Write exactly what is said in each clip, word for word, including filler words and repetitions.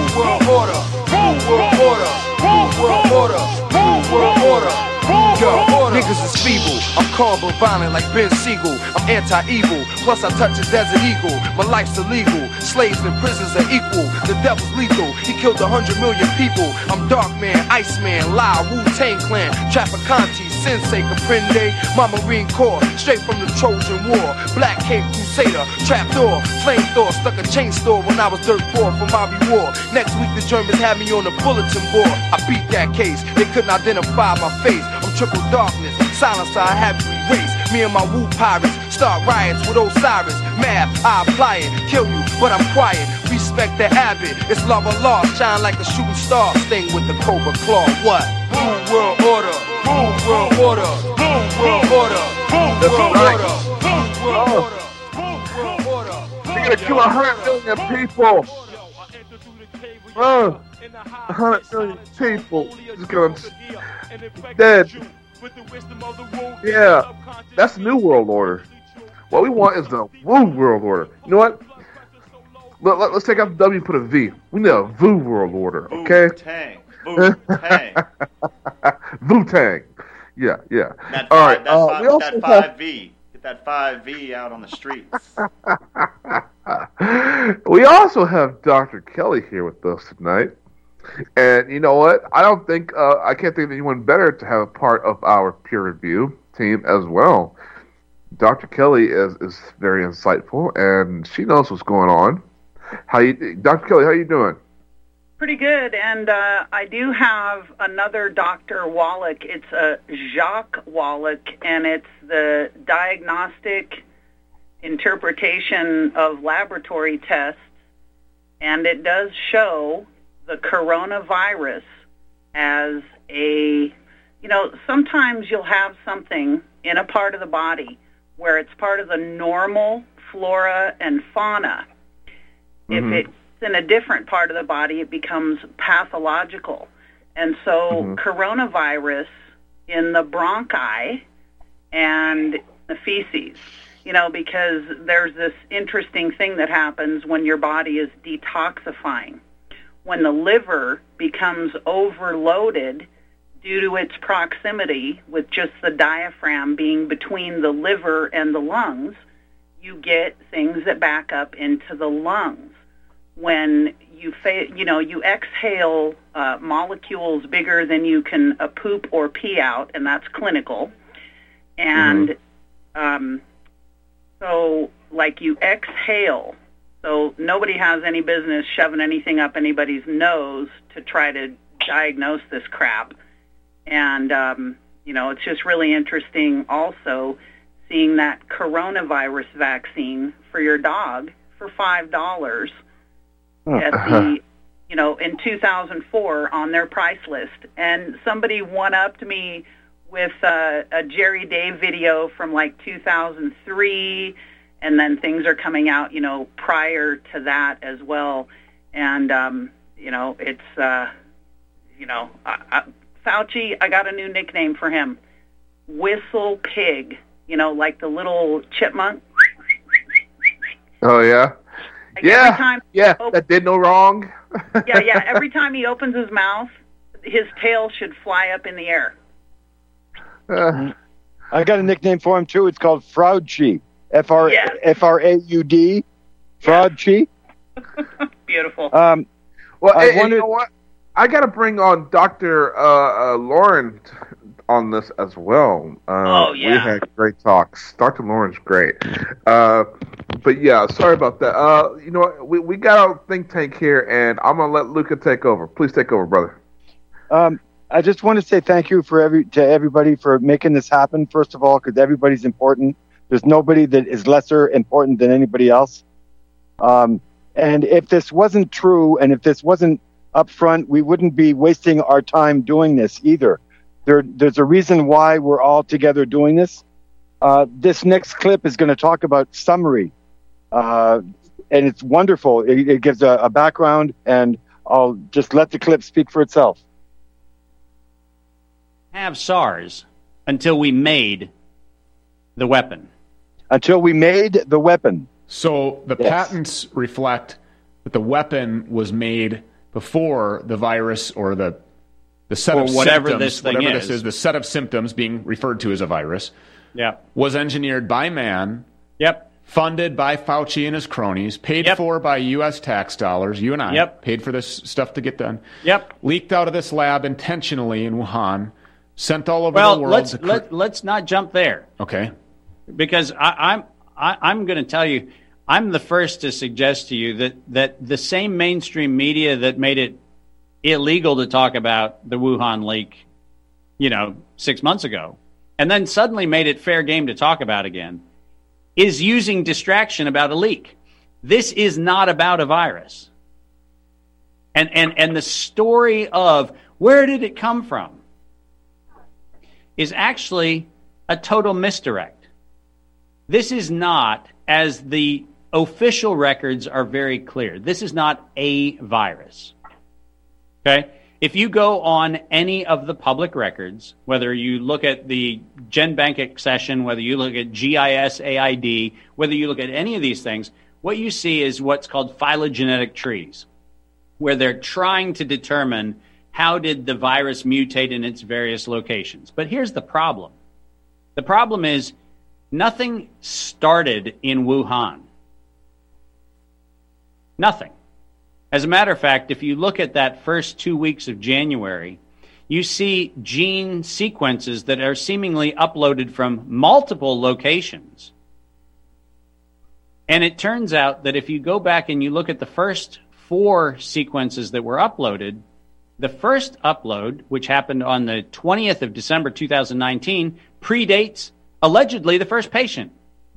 world order, new world order, new world order, new world order. Yo, niggas is feeble. I'm calm but violent like Ben Siegel. I'm anti-evil, plus I touch a desert eagle. My life's illegal, slaves in prisons are equal. The devil's lethal, he killed a hundred million people. I'm Darkman, Iceman, Lao, Wu-Tang Clan, Trafficante, Sensei, Comprende. My Marine Corps, straight from the Trojan War. Black Cape Crusader, trapdoor, flamethrower. Stuck a chain store when I was dirt poor from Bobby War. Next week the Germans had me on the bulletin board. I beat that case, they couldn't identify my face. I'm triple darkness, silencer I have you erased. Me and my Wu pirates start riots with Osiris. Math, I apply it, kill you, but I'm quiet. Respect the habit, it's love or loss. Shine like a shooting star, sting with the cobra claw. What? New world order, new world order, new world order, new world order, new world order, new world order. We're gonna kill a hundred million people. Bro, a hundred million people just gonna dead. Yeah, that's the new world order. What we want is the Woo world order. You know what? Let, let, let's take out the W and put a V. We need a Voo world order, okay? Wu-Tang. Wu-Tang. Wu-Tang. Yeah, yeah. That All five, right. that, Uh, five, we also that five have, V. Get that five V out on the streets. we also have Doctor Kelly here with us tonight. And you know what? I don't think, uh, I can't think of anyone better to have a part of our peer review team as well. Doctor Kelly is, is very insightful, and she knows what's going on. How you, Doctor Kelly, how you doing? Pretty good, and uh, I do have another Doctor Wallach. It's a Jacques Wallach, and it's the diagnostic interpretation of laboratory tests, and it does show the coronavirus as a, you know, sometimes you'll have something in a part of the body where it's part of the normal flora and fauna. Mm-hmm. If it's in a different part of the body, it becomes pathological. And so mm-hmm. coronavirus in the bronchi and the feces, you know, because there's this interesting thing that happens when your body is detoxifying. When the liver becomes overloaded due to its proximity with just the diaphragm being between the liver and the lungs, you get things that back up into the lungs. When you fa- you know, you exhale uh, molecules bigger than you can uh, poop or pee out, and that's clinical. And mm-hmm. um, so, like, you exhale. So nobody has any business shoving anything up anybody's nose to try to diagnose this crap. And, um, you know, it's just really interesting also seeing that coronavirus vaccine for your dog for five dollars at the, you know, in two thousand four on their price list. And somebody one-upped me with uh, a Jerry Day video from like two thousand three, and then things are coming out, you know, prior to that as well. And, um, you know, it's, uh, you know, I, I, Fauci, I got a new nickname for him. Whistle Pig, you know, like the little chipmunk. Oh, yeah? Like yeah, time yeah, opens, that did no wrong. yeah, yeah, every time he opens his mouth, his tail should fly up in the air. Uh, I got a nickname for him, too. It's called Fraudchi. F R F R A U D. Fraudchi. Beautiful. Um, well, I and, wondered, you know what? I got to bring on Doctor Uh, uh, Lauren on this as well. Uh, oh, yeah. We had great talks. Doctor Lauren's great. Uh, but, yeah, sorry about that. Uh, you know what? We, we got a think tank here, and I'm going to let Luca take over. Please take over, brother. Um, I just want to say thank you for every to everybody for making this happen, first of all, because everybody's important. There's nobody that is lesser important than anybody else. Um, and if this wasn't true, and if this wasn't upfront, we wouldn't be wasting our time doing this either. There, there's a reason why we're all together doing this. Uh, this next clip is going to talk about summary. Uh, and it's wonderful. It, it gives a, a background, and I'll just let the clip speak for itself. Have SARS until we made the weapon. Until we made the weapon. So the yes. patents reflect that the weapon was made before the virus or the the set Or of whatever symptoms, this thing whatever is. this is, the set of symptoms being referred to as a virus, Yeah. was engineered by man, Yep. funded by Fauci and his cronies, paid Yep. for by U S tax dollars, you and I Yep. paid for this stuff to get done, Yep. leaked out of this lab intentionally in Wuhan, sent all over Well, the world. let's to cr- let, let's not jump there. okay. Because I, I'm I, I'm going to tell you, I'm the first to suggest to you that, that the same mainstream media that made it illegal to talk about the Wuhan leak, you know, six months ago, and then suddenly made it fair game to talk about again, is using distraction about a leak. This is not about a virus. And and and the story of where did it come from is actually a total misdirect. This is not, as the official records are very clear, this is not a virus. Okay? If you go on any of the public records, whether you look at the GenBank accession, whether you look at G I S A I D, whether you look at any of these things, what you see is what's called phylogenetic trees, where they're trying to determine how did the virus mutate in its various locations. But here's the problem. The problem is nothing started in Wuhan. Nothing. As a matter of fact, if you look at that first two weeks of January, you see gene sequences that are seemingly uploaded from multiple locations. And it turns out that if you go back and you look at the first four sequences that were uploaded, the first upload, which happened on the twentieth of December two thousand nineteen, predates allegedly the first patient.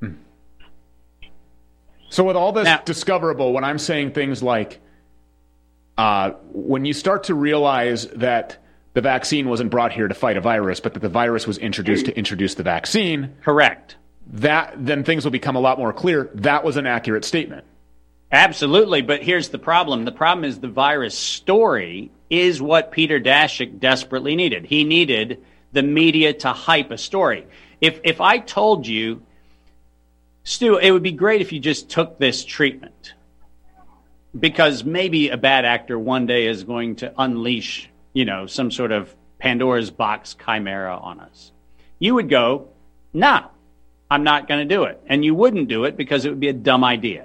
So with all this Now- discoverable, when I'm saying things like, uh, when you start to realize that the vaccine wasn't brought here to fight a virus, but that the virus was introduced to introduce the vaccine, Correct. that then things will become a lot more clear. That was an accurate statement. Absolutely, but here's the problem. The problem is the virus story is what Peter Daszak desperately needed. He needed the media to hype a story. If if I told you, Stu, it would be great if you just took this treatment, because maybe a bad actor one day is going to unleash, you know, some sort of Pandora's box chimera on us. You would go, no, I'm not going to do it. And you wouldn't do it because it would be a dumb idea.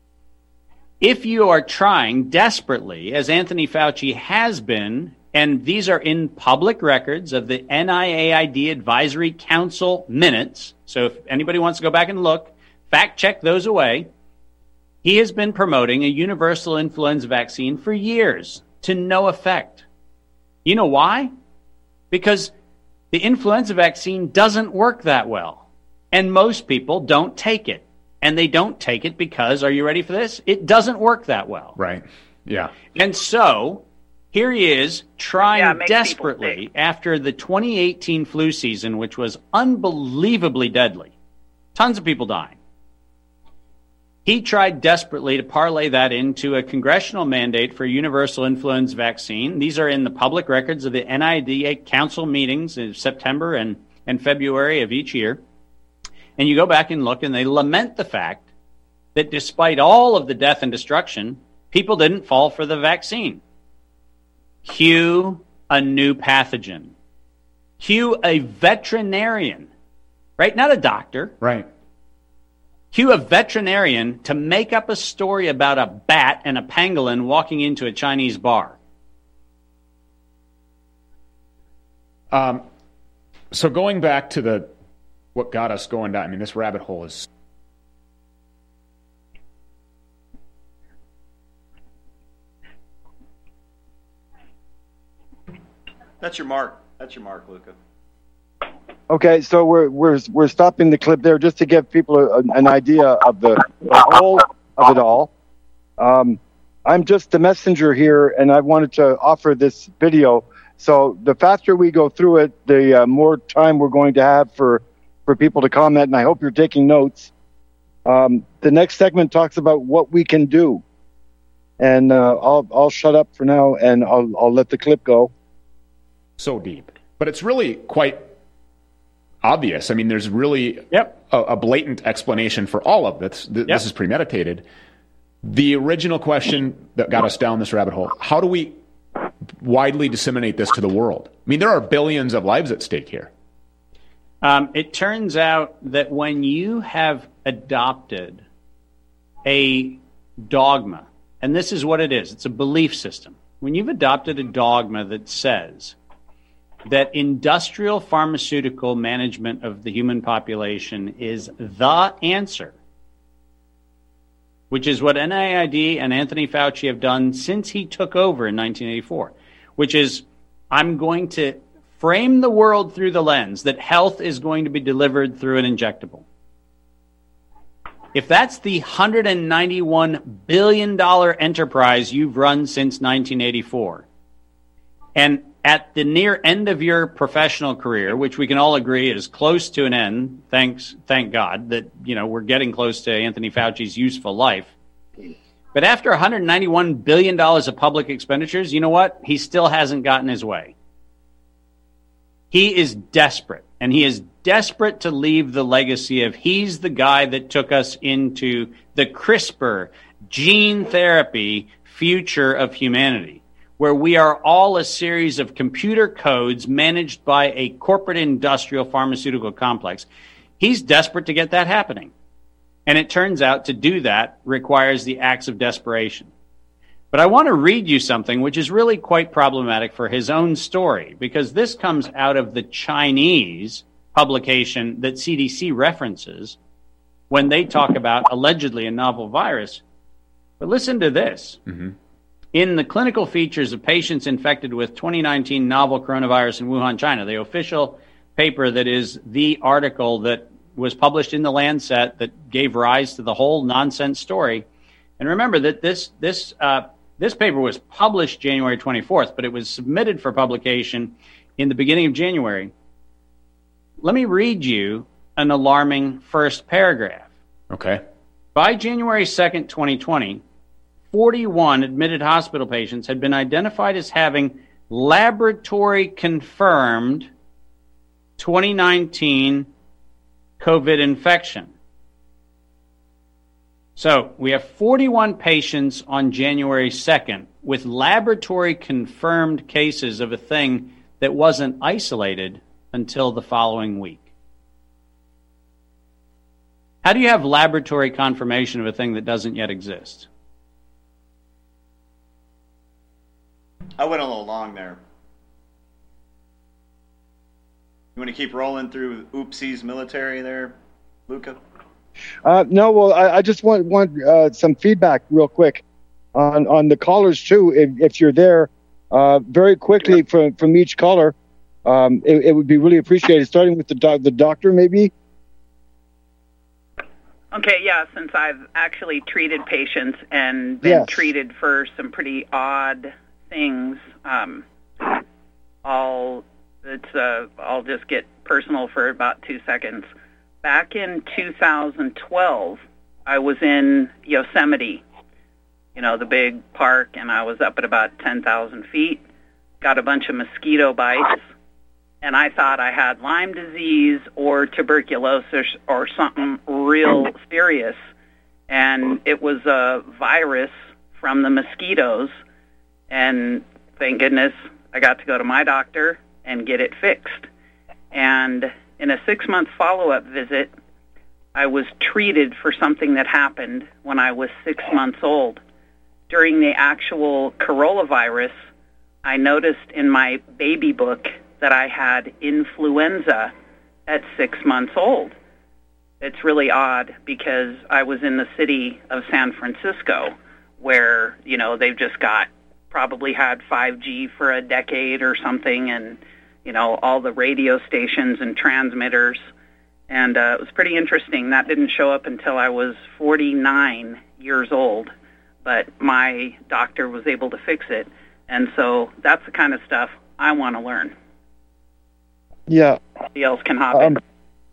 If you are trying desperately, as Anthony Fauci has been, and these are in public records of the N I A I D Advisory Council minutes, so if anybody wants to go back and look, fact check those away, he has been promoting a universal influenza vaccine for years to no effect. You know why? Because the influenza vaccine doesn't work that well, and most people don't take it. And they don't take it because, are you ready for this? It doesn't work that well. Right. Yeah. And so here he is trying Yeah, it makes people desperately sick. after the twenty eighteen flu season, which was unbelievably deadly. Tons of people dying. He tried desperately to parlay that into a congressional mandate for a universal influenza vaccine. These are in the public records of the N I D A council meetings in September and, and February of each year. And you go back and look, and they lament the fact that despite all of the death and destruction, people didn't fall for the vaccine. Cue a new pathogen. Cue a veterinarian, right? Not a doctor. Right. Cue a veterinarian to make up a story about a bat and a pangolin walking into a Chinese bar. Um, so going back to the what got us going down, I mean, this rabbit hole is... That's your mark. That's your mark, Luca. Okay, so we're we're we're stopping the clip there just to give people a, an idea of the, the whole of it all. Um, I'm just the messenger here, and I wanted to offer this video. So the faster we go through it, the uh, more time we're going to have for, for people to comment, and I hope you're taking notes. Um, the next segment talks about what we can do, and uh, I'll I'll shut up for now, and I'll I'll let the clip go. so deep. But it's really quite obvious. I mean, there's really Yep. a, a blatant explanation for all of this. Th- Yep. This is premeditated. The original question that got us down this rabbit hole, how do we widely disseminate this to the world? I mean, there are billions of lives at stake here. Um, it turns out that when you have adopted a dogma, and this is what it is, it's a belief system. When you've adopted a dogma that says that industrial pharmaceutical management of the human population is the answer, which is what N I I D and Anthony Fauci have done since he took over in nineteen eighty-four, which is, I'm going to frame the world through the lens that health is going to be delivered through an injectable. If that's the one hundred ninety-one billion dollars enterprise you've run since nineteen eighty-four, and at the near end of your professional career, which we can all agree is close to an end, thanks, thank God that, you know, we're getting close to Anthony Fauci's useful life. But after one hundred ninety-one billion dollars of public expenditures, you know what? He still hasn't gotten his way. He is desperate, and he is desperate to leave the legacy of he's the guy that took us into the CRISPR gene therapy future of humanity, where we are all a series of computer codes managed by a corporate industrial pharmaceutical complex. He's desperate to get that happening. And it turns out to do that requires the acts of desperation. But I want to read you something which is really quite problematic for his own story, because this comes out of the Chinese publication that C D C references when they talk about allegedly a novel virus. But listen to this. Mm-hmm. In the clinical features of patients infected with twenty nineteen novel coronavirus in Wuhan, China, the official paper that is the article that was published in the Lancet that gave rise to the whole nonsense story. And remember that this this uh, this paper was published January twenty-fourth, but it was submitted for publication in the beginning of January. Let me read you an alarming first paragraph. Okay. By January second, twenty twenty, forty-one admitted hospital patients had been identified as having laboratory-confirmed twenty nineteen COVID infection. So we have forty-one patients on January second with laboratory-confirmed cases of a thing that wasn't isolated until the following week. How do you have laboratory confirmation of a thing that doesn't yet exist? I went a little long there. You want to keep rolling through oopsies military there, Luca? Uh, no, well, I, I just want want uh, some feedback real quick on, on the callers, too, if, if you're there. Uh, very quickly from, from each caller, um, it, it would be really appreciated, starting with the, doc, the doctor, maybe. Okay, yeah, since I've actually treated patients and been Yes. treated for some pretty odd things, um, I'll, it's, uh, I'll just get personal for about two seconds. Back in two thousand twelve, I was in Yosemite, you know, the big park, and I was up at about ten thousand feet, got a bunch of mosquito bites, and I thought I had Lyme disease or tuberculosis or something real serious, and it was a virus from the mosquitoes, and thank goodness I got to go to my doctor and get it fixed. And in a six-month follow-up visit, I was treated for something that happened when I was six months old. During the actual coronavirus, I noticed in my baby book that I had influenza at six months old. It's really odd because I was in the city of San Francisco where, you know, they've just got probably had five G for a decade or something, and you know, all the radio stations and transmitters. And uh, it was pretty interesting. That didn't show up until I was forty-nine years old, but my doctor was able to fix it. And so that's the kind of stuff I want to learn. Yeah. Somebody else can hop Um, in.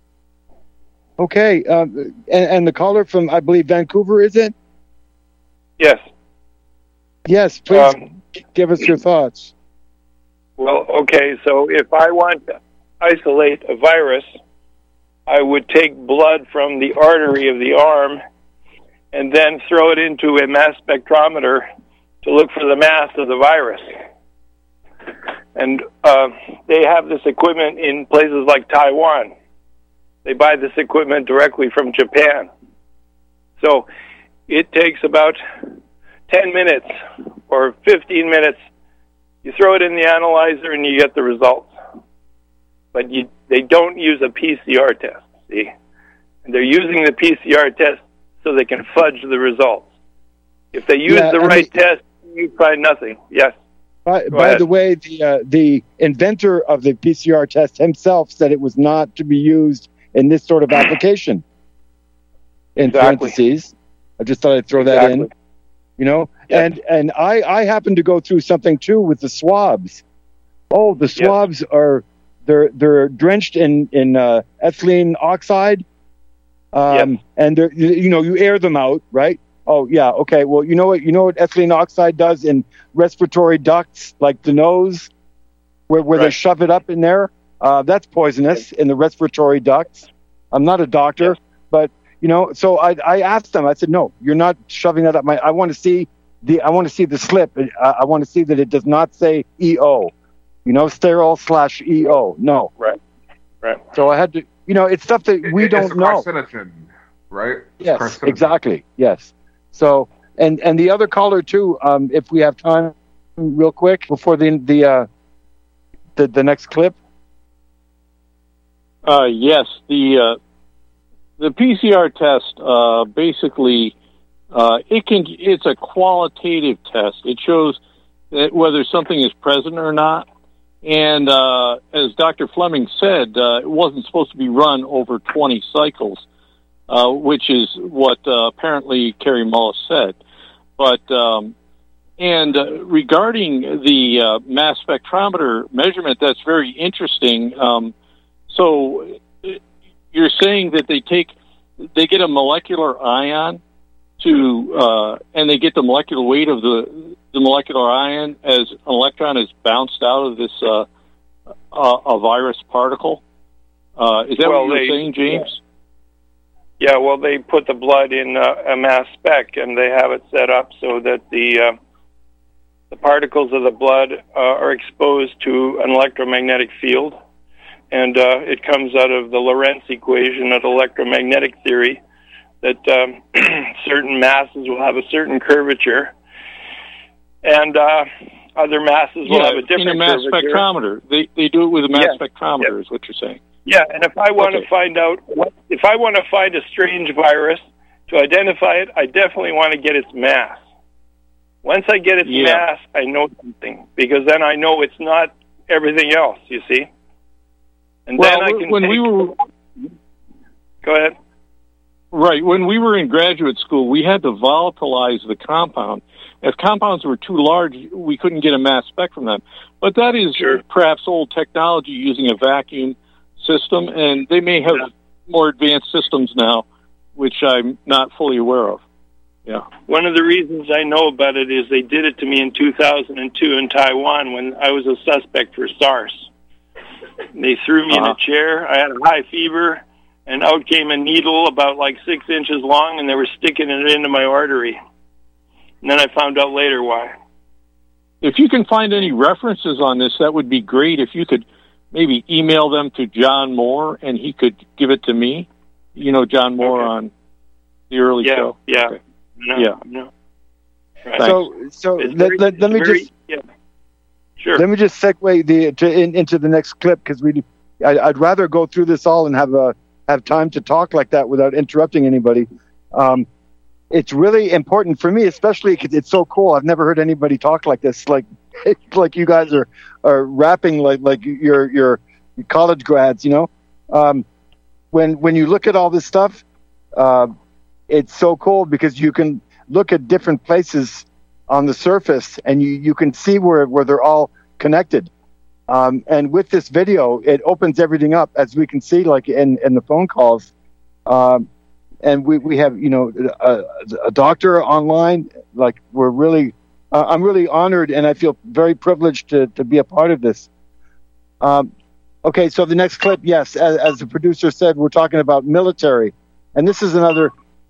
okay, um, and, and the caller from, I believe, Vancouver, is it? Yes. Yes, please Um, give us your thoughts. Well, okay, so if I want to isolate a virus, I would take blood from the artery of the arm and then throw it into a mass spectrometer to look for the mass of the virus. And uh, they have this equipment in places like Taiwan. They buy this equipment directly from Japan. So it takes about ten minutes or fifteen minutes. You throw it in the analyzer and you get the results. But you, they don't use a P C R test, see? And they're using the P C R test so they can fudge the results. If they use Yeah, the I right mean- test, you find nothing. Yes. By, Go by ahead. the way, the uh, the inventor of the P C R test himself said it was not to be used in this sort of application. In Exactly. parentheses, I just thought I'd throw that in. Exactly. You know, Yeah. and and I I happen to go through something too with the swabs. Oh, the swabs are they're they're drenched in in uh, ethylene oxide, um, Yes. and they're you, you know you air them out, right? Oh yeah, okay. Well, you know what you know what ethylene oxide does in respiratory ducts like the nose, where where they Right. shove it up in there. Uh, that's poisonous in the respiratory ducts. I'm not a doctor, Yes. but you know, so I I asked them. I said, no, you're not shoving that up my. I want to see the I want to see the slip. I, I want to see that it does not say E O. You know, sterile slash E O. No. Right. Right. So I had to. You know, it's stuff that we It- don't it's a know. carcinogen, right? Yes, Carcinogen. exactly. Yes. So, and and the other caller too. Um, if we have time, real quick before the the uh, the the next clip. Uh, yes, the uh, the P C R test uh, basically uh, it can it's a qualitative test. It shows that whether something is present or not. And uh, as Doctor Fleming said, uh, it wasn't supposed to be run over twenty cycles, uh, which is what uh, apparently Kerry Mullis said. But um, and uh, regarding the uh, mass spectrometer measurement, that's very interesting. Um, so you're saying that they take they get a molecular ion to uh, and they get the molecular weight of the the molecular ion as an electron is bounced out of this uh, uh, a virus particle. Uh, is that Well, what you're they- saying, James? Yeah, well, they put the blood in uh, a mass spec, and they have it set up so that the uh, the particles of the blood uh, are exposed to an electromagnetic field, and uh, it comes out of the Lorentz equation of electromagnetic theory that um, certain masses will have a certain curvature, and uh, other masses will Yeah, have a different in a mass curvature. spectrometer. They they do it with a mass Yeah. spectrometer, Yeah. is what you're saying. Yeah, and if I want Okay. to find out what, if I want to find a strange virus to identify it, I definitely want to get its mass. Once I get its Yeah. mass, I know something because then I know it's not everything else. You see, and Well, then I can when take, we were go ahead. Right. When we were in graduate school, we had to volatilize the compound. If compounds were too large, we couldn't get a mass spec from them. But that is Sure. perhaps old technology using a vacuum system, and they may have Yeah. more advanced systems now, which I'm not fully aware of. Yeah. One of the reasons I know about it is they did it to me in two thousand two in Taiwan when I was a suspect for SARS. They threw me in Uh-huh. a chair. I had a high fever, and out came a needle about like six inches long, and they were sticking it into my artery. And then I found out later why. If you can find any references on this, that would be great. If you could maybe email them to John Moore, and he could give it to me. You know, John Moore Okay. on the early Yeah, show. yeah. Okay. No, Yeah. no. Right. So so It's let, very- let, let me it's very- just yeah. Sure. let me just segue the to, in, into the next clip because we I, I'd rather go through this all and have a have time to talk like that without interrupting anybody. Um, it's really important for me, especially because it's so cool. I've never heard anybody talk like this. Like it's like you guys are are rapping like like you're you're college grads. You know, um, when when you look at all this stuff, uh, it's so cool because you can look at different places on the surface and you, you can see where, where they're all connected. Um, and with this video, it opens everything up, as we can see, like in, in the phone calls. Um, and we, we have, you know, a, a doctor online. Like we're really, uh, I'm really honored and I feel very privileged to, to be a part of this. Um, okay, so the next clip, yes, as, as the producer said, we're talking about military. And this is another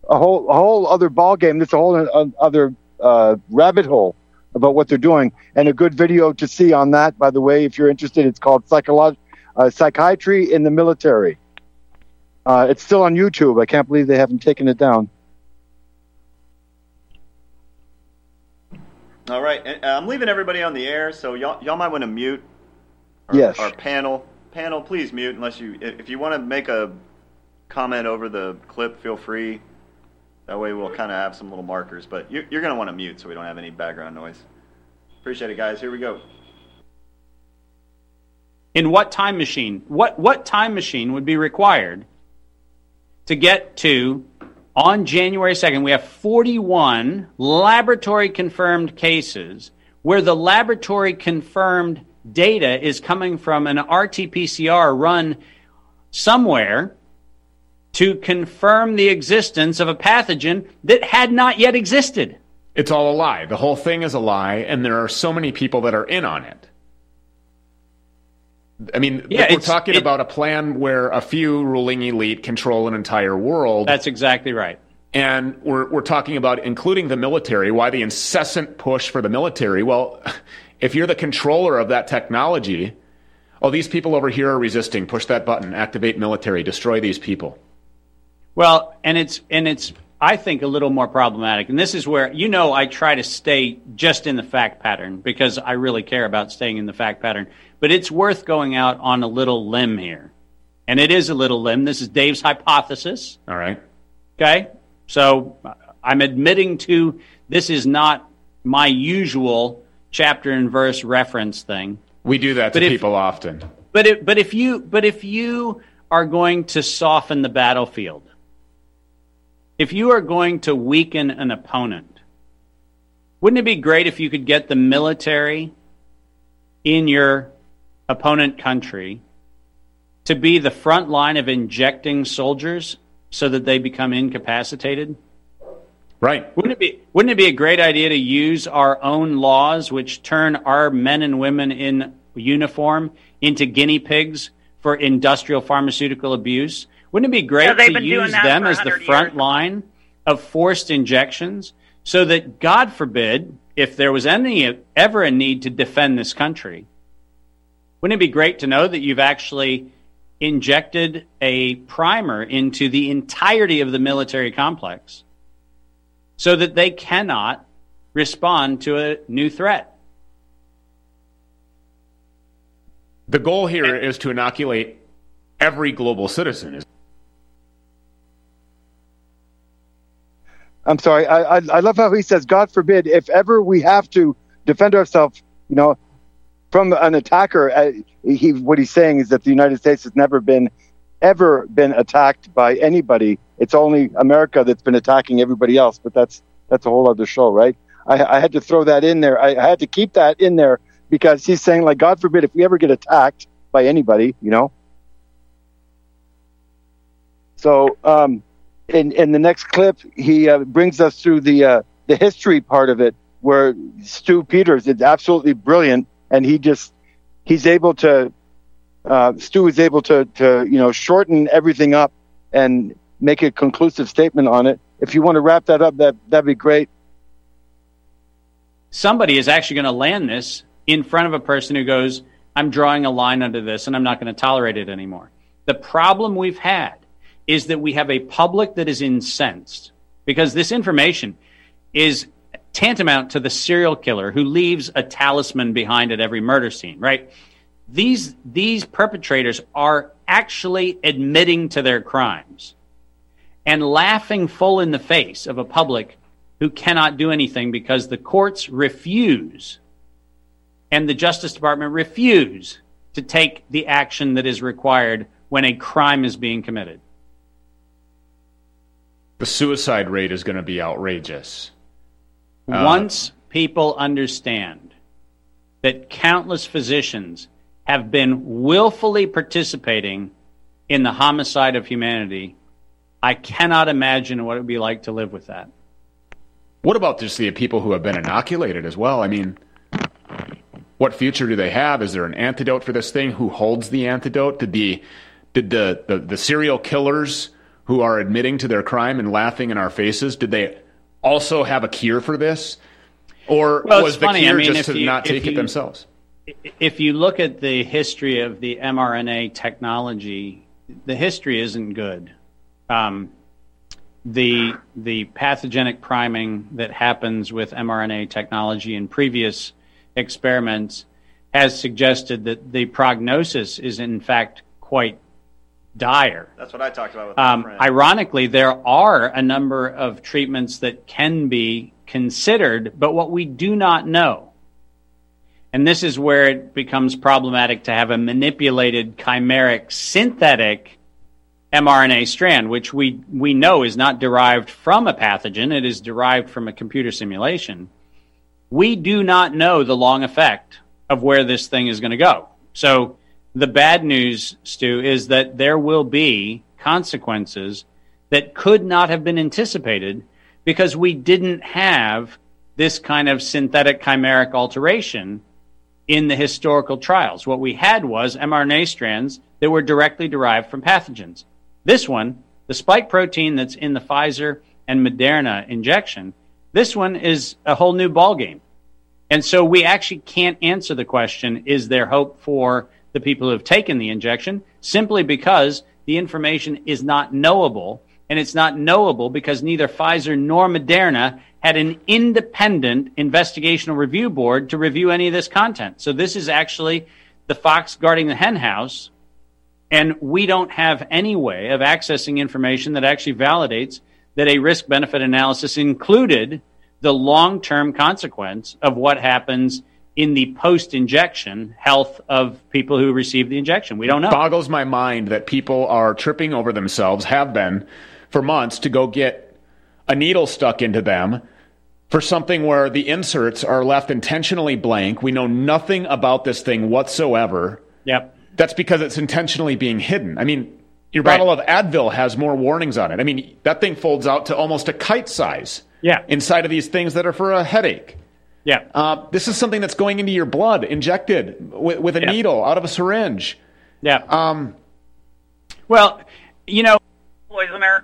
a whole a whole other ball game. That's a whole uh, other uh, rabbit hole about what they're doing. And a good video to see on that, by the way, if you're interested, it's called Psycholo- uh, Psychiatry in the Military. Uh, it's still on YouTube. I can't believe they haven't taken it down. All right, uh, I'm leaving everybody on the air, so y'all y'all might want to mute our, yes. our panel. Panel, please mute unless you if you want to make a comment over the clip, feel free. That way we'll kind of have some little markers, but you're, you're going to want to mute so we don't have any background noise. Appreciate it, guys. Here we go. In what time machine? What what time machine would be required to get to, on January second, we have forty-one laboratory-confirmed cases where the laboratory-confirmed data is coming from an R T P C R run somewhere to confirm the existence of a pathogen that had not yet existed. It's all a lie. The whole thing is a lie, and there are so many people that are in on it. I mean, yeah, we're talking it, about a plan where a few ruling elite control an entire world. That's exactly right. And we're we're talking about including the military. Why the incessant push for the military? Well, if you're the controller of that technology, oh, these people over here are resisting. Push that button. Activate military. Destroy these people. Well, and it's and it's I think a little more problematic. And this is where, you know, I try to stay just in the fact pattern because I really care about staying in the fact pattern. But it's worth going out on a little limb here. And it is a little limb. This is Dave's hypothesis. All right. Okay? So I'm admitting to this is not my usual chapter and verse reference thing. We do that to but if, people often. But if, but if you but if you are going to soften the battlefield, if you are going to weaken an opponent, wouldn't it be great if you could get the military in your opponent country to be the front line of injecting soldiers so that they become incapacitated? Right. Wouldn't it be wouldn't it be a great idea to use our own laws which turn our men and women in uniform into guinea pigs for industrial pharmaceutical abuse? Wouldn't it be great yeah, to use them as the front years. line of forced injections so that, God forbid, if there was any ever a need to defend this country, wouldn't it be great to know that you've actually injected a primer into the entirety of the military complex so that they cannot respond to a new threat? The goal here is to inoculate every global citizen. I'm sorry. I, I I love how he says, God forbid, if ever we have to defend ourselves, you know, from an attacker. Uh, he what he's saying is that the United States has never been, ever been attacked by anybody. It's only America that's been attacking everybody else. But that's that's a whole other show, right? I, I had to throw that in there. I, I had to keep that in there because he's saying, like, God forbid, if we ever get attacked by anybody, you know. So. um In, in the next clip, he uh, brings us through the uh, the history part of it, where Stu Peters is absolutely brilliant, and he just he's able to uh, Stu is able to to you know shorten everything up and make a conclusive statement on it. If you want to wrap that up, that that'd be great. Somebody is actually going to land this in front of a person who goes, "I'm drawing a line under this, and I'm not going to tolerate it anymore." The problem we've had is that we have a public that is incensed because this information is tantamount to the serial killer who leaves a talisman behind at every murder scene, right? These, these perpetrators are actually admitting to their crimes and laughing full in the face of a public who cannot do anything because the courts refuse and the Justice Department refuse to take the action that is required when a crime is being committed. The suicide rate is going to be outrageous. Once uh, people understand that countless physicians have been willfully participating in the homicide of humanity, I cannot imagine what it would be like to live with that. What about just the people who have been inoculated as well? I mean, what future do they have? Is there an antidote for this thing? Who holds the antidote? Did the, did the, the, the serial killers who are admitting to their crime and laughing in our faces, did they also have a cure for this? Or well, was the funny. cure I mean, just to you, not take you, it themselves? If you look at the history of the mRNA technology, the history isn't good. Um, the the pathogenic priming that happens with mRNA technology in previous experiments has suggested that the prognosis is in fact quite dire. That's what I talked about with my Um, friend. ironically, there are a number of treatments that can be considered, but what we do not know, and this is where it becomes problematic to have a manipulated, chimeric, synthetic mRNA strand, which we, we know is not derived from a pathogen, it is derived from a computer simulation. We do not know the long effect of where this thing is going to go. So the bad news, Stu, is that there will be consequences that could not have been anticipated because we didn't have this kind of synthetic chimeric alteration in the historical trials. What we had was mRNA strands that were directly derived from pathogens. This one, the spike protein that's in the Pfizer and Moderna injection, this one is a whole new ballgame. And so we actually can't answer the question, is there hope for the people who have taken the injection, simply because the information is not knowable. And it's not knowable because neither Pfizer nor Moderna had an independent investigational review board to review any of this content. So this is actually the fox guarding the hen house, and we don't have any way of accessing information that actually validates that a risk-benefit analysis included the long-term consequence of what happens in the post-injection health of people who receive the injection. We don't know. It boggles my mind that people are tripping over themselves, have been for months, to go get a needle stuck into them for something where the inserts are left intentionally blank. We know nothing about this thing whatsoever. Yep. That's because it's intentionally being hidden. I mean, your Right. bottle of Advil has more warnings on it. I mean, that thing folds out to almost a kite size. Yeah. Inside of these things that are for a headache. Yeah. Uh, this is something that's going into your blood, injected with, with a Yeah. needle out of a syringe. Yeah. Um, well, you know, Poisoner.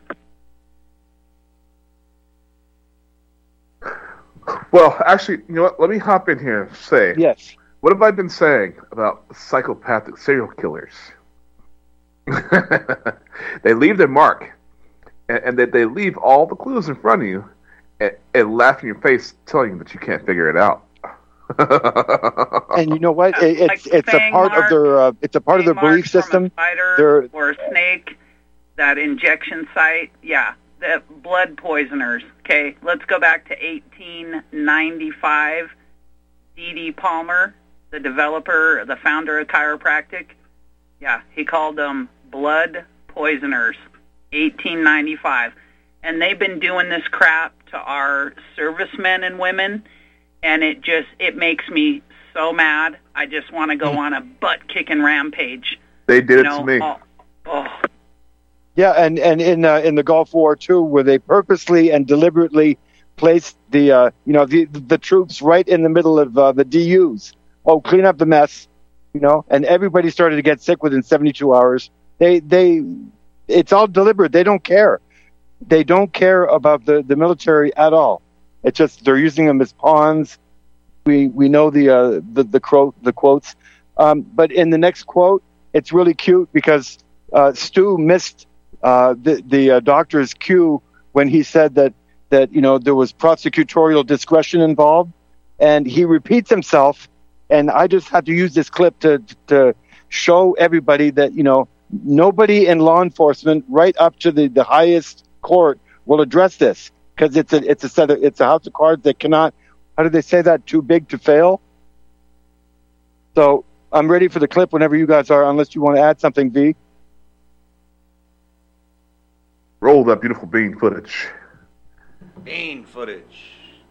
Well, actually, you know what? Let me hop in here and say, Yes. what have I been saying about psychopathic serial killers? They leave their mark, and, and they, they leave all the clues in front of you, and, and laugh in your face, telling you that you can't figure it out. And you know what? It, Like it's it's a fang part of mark, their uh, it's a part of their Fang mark belief from system. A spider They're- or a snake, that injection site. Yeah, the blood poisoners. Okay, let's go back to eighteen ninety-five. D D. Palmer, the developer, the founder of chiropractic. Yeah, he called them blood poisoners. eighteen ninety-five. And they've been doing this crap to our servicemen and women, and it just, it makes me so mad. I just want to go on a butt-kicking rampage. They did You it know, to me. oh, oh. Yeah, and and in uh, in the Gulf War too, where they purposely and deliberately placed the uh, you know the the troops right in the middle of uh, the D Us. Oh, clean up the mess, you know, and everybody started to get sick within seventy-two hours. They they, it's all deliberate. They don't care. They don't care about the, the military at all. It's just they're using them as pawns. We we know the uh, the the quote the quotes, um, but in the next quote, it's really cute because uh, Stu missed uh, the the uh, doctor's cue when he said that that you know there was prosecutorial discretion involved, and he repeats himself. And I just had to use this clip to to show everybody that you know nobody in law enforcement, right up to the, the highest court, will address this because it's a it's a set of, it's a house of cards that cannot. How do they say that? Too big to fail. So I'm ready for the clip whenever you guys are, unless you want to add something, V. Roll that beautiful bean footage. Bean footage.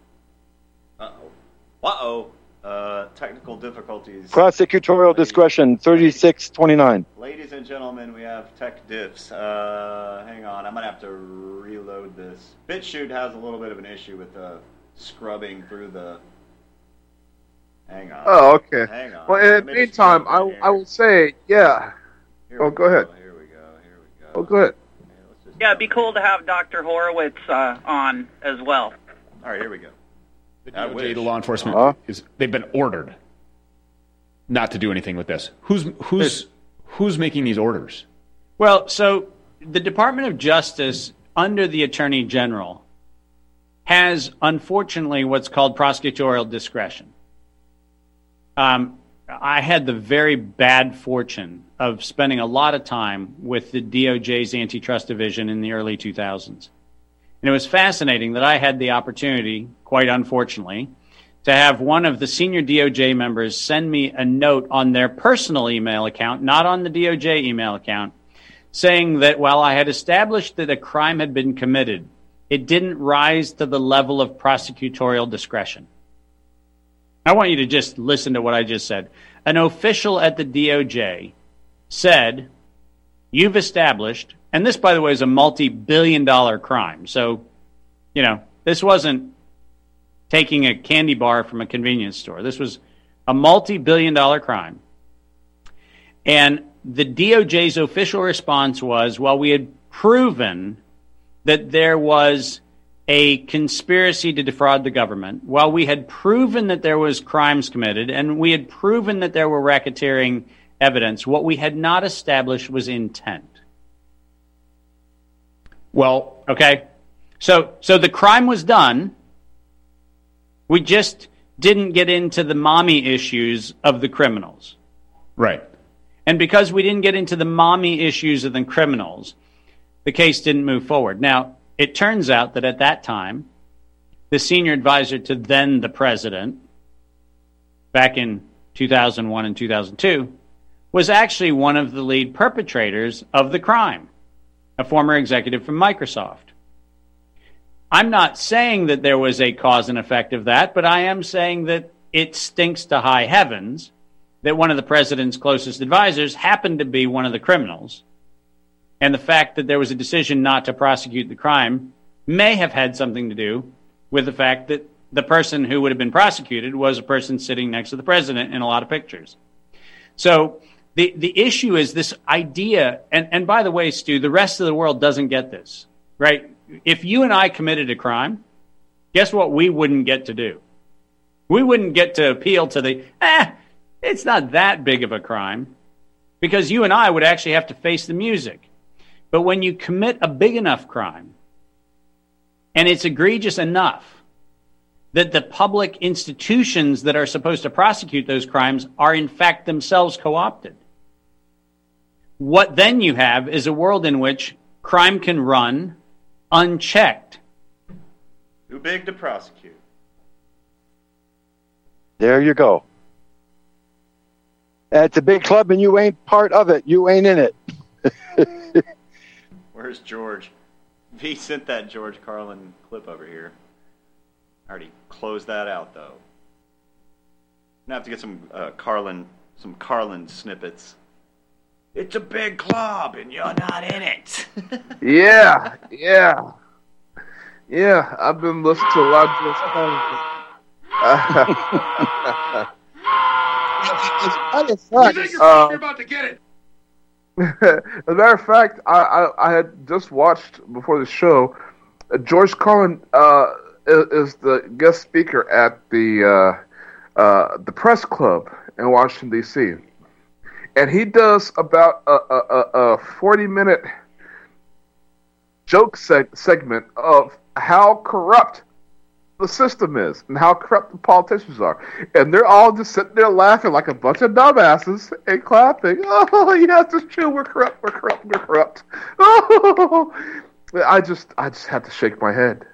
Uh-oh. Uh-oh. Uh, technical difficulties. Prosecutorial discretion, thirty-six twenty-nine. Ladies and gentlemen, we have tech diffs. Uh, hang on, I'm going to have to reload this. BitChute has a little bit of an issue with uh, scrubbing through the... Hang on. Oh, okay. Hang on. Well, in Let the me just meantime, jump in I, I will say, yeah. Here Oh, we go ahead. Here we go. Here we go. Oh, go ahead. Yeah, let's Yeah, it'd be cool to have Doctor Horowitz uh, on as well. All right, here we go. The D O J, the wish. law enforcement, Uh-huh. is they've been ordered not to do anything with this. Who's who's who's making these orders? Well, so the Department of Justice, under the Attorney General, has, unfortunately, what's called prosecutorial discretion. Um, I had the very bad fortune of spending a lot of time with the D O J's antitrust division in the early two thousands. And it was fascinating that I had the opportunity, quite unfortunately, to have one of the senior D O J members send me a note on their personal email account, not on the D O J email account, saying that while I had established that a crime had been committed, it didn't rise to the level of prosecutorial discretion. I want you to just listen to what I just said. An official at the D O J said, you've established, and this, by the way, is a multi-billion dollar crime. So, you know, this wasn't taking a candy bar from a convenience store. This was a multi-billion dollar crime. And the D O J's official response was, well, we had proven that there was a conspiracy to defraud the government, while we had proven that there was crimes committed, and we had proven that there were racketeering evidence, what we had not established was intent. Well, okay, so so the crime was done. We just didn't get into the mommy issues of the criminals. right. And because we didn't get into the mommy issues of the criminals, the case didn't move forward. Now, it turns out that at that time, the senior advisor to then the president, back in two thousand one and two thousand two, was actually one of the lead perpetrators of the crime, a former executive from Microsoft. I'm not saying that there was a cause and effect of that, but I am saying that it stinks to high heavens that one of the president's closest advisors happened to be one of the criminals. And the fact that there was a decision not to prosecute the crime may have had something to do with the fact that the person who would have been prosecuted was a person sitting next to the president in a lot of pictures. So the, the issue is this idea, and, and by the way, Stu, the rest of the world doesn't get this, right? If you and I committed a crime, guess what we wouldn't get to do? We wouldn't get to appeal to the, eh, it's not that big of a crime, because you and I would actually have to face the music. But when you commit a big enough crime, and it's egregious enough that the public institutions that are supposed to prosecute those crimes are in fact themselves co-opted, what then you have is a world in which crime can run unchecked. Too big to prosecute. There you go. It's a big club and you ain't part of it. You ain't in it. Where's George? V sent that George Carlin clip over here. I already closed that out, though. I'm gonna have to get some uh, Carlin, some Carlin snippets. It's a big club, and you're not in it. Yeah, yeah, yeah. I've been listening to a lot of George Carlin. You think you're, Uh, you're about to get it? As a matter of fact, I, I, I had just watched before the show. Uh, George Carlin uh, is, is the guest speaker at the uh, uh, the press club in Washington D C, and he does about a, a, a, a forty minute joke seg- segment of how corrupt the system is and how corrupt the politicians are, and they're all just sitting there laughing like a bunch of dumbasses and clapping. Oh yes, it's true. We're corrupt. We're corrupt. We're corrupt. Oh, I just, I just have to shake my head.